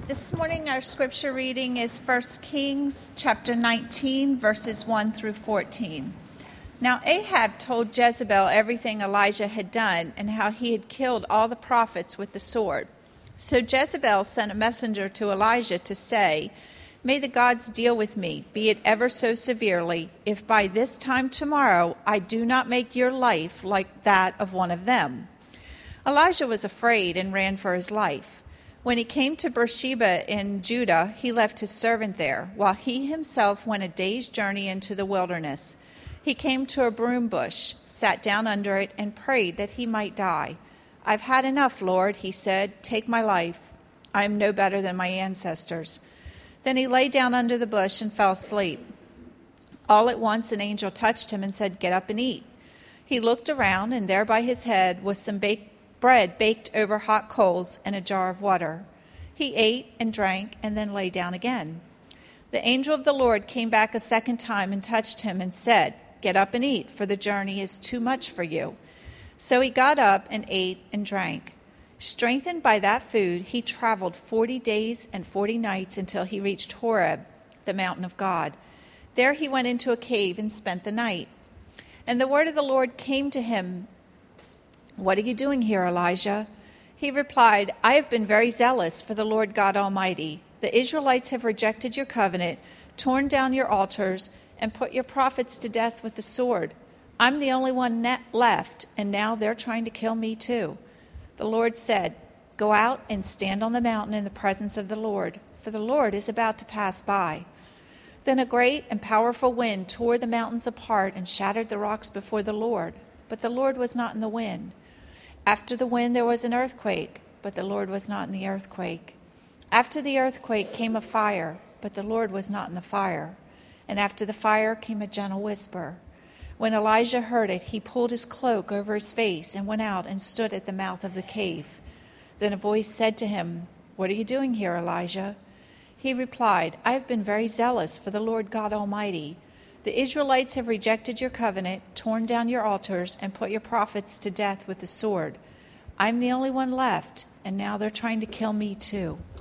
This morning our scripture reading is 1 Kings chapter 19, verses 1 through 14. Now Ahab told Jezebel everything Elijah had done and how he had killed all the prophets with the sword. So Jezebel sent a messenger to Elijah to say, "May the gods deal with me, be it ever so severely, if by this time tomorrow I do not make your life like that of one of them." Elijah was afraid and ran for his life. When he came to Beersheba in Judah, he left his servant there, while he himself went a day's journey into the wilderness. He came to a broom bush, sat down under it, and prayed that he might die. "I've had enough, Lord," he said. "Take my life. I am no better than my ancestors." Then he lay down under the bush and fell asleep. All at once an angel touched him and said, "Get up and eat." He looked around, and there by his head was some bread baked over hot coals and a jar of water. He ate and drank and then lay down again. The angel of the Lord came back a second time and touched him and said, "Get up and eat, for the journey is too much for you." So he got up and ate and drank. Strengthened by that food, he traveled 40 days and 40 nights until he reached Horeb, the mountain of God. There he went into a cave and spent the night. And the word of the Lord came to him, "What are you doing here, Elijah?" He replied, "I have been very zealous for the Lord God Almighty. The Israelites have rejected your covenant, torn down your altars, and put your prophets to death with the sword. I'm the only one left, and now they're trying to kill me too." The Lord said, "Go out and stand on the mountain in the presence of the Lord, for the Lord is about to pass by." Then a great and powerful wind tore the mountains apart and shattered the rocks before the Lord, but the Lord was not in the wind. After the wind there was an earthquake, but the Lord was not in the earthquake. After the earthquake came a fire, but the Lord was not in the fire. And after the fire came a gentle whisper. When Elijah heard it, he pulled his cloak over his face and went out and stood at the mouth of the cave. Then a voice said to him, "What are you doing here, Elijah?" He replied, "I have been very zealous for the Lord God Almighty. The Israelites have rejected your covenant, torn down your altars, and put your prophets to death with the sword. I'm the only one left, and now they're trying to kill me too."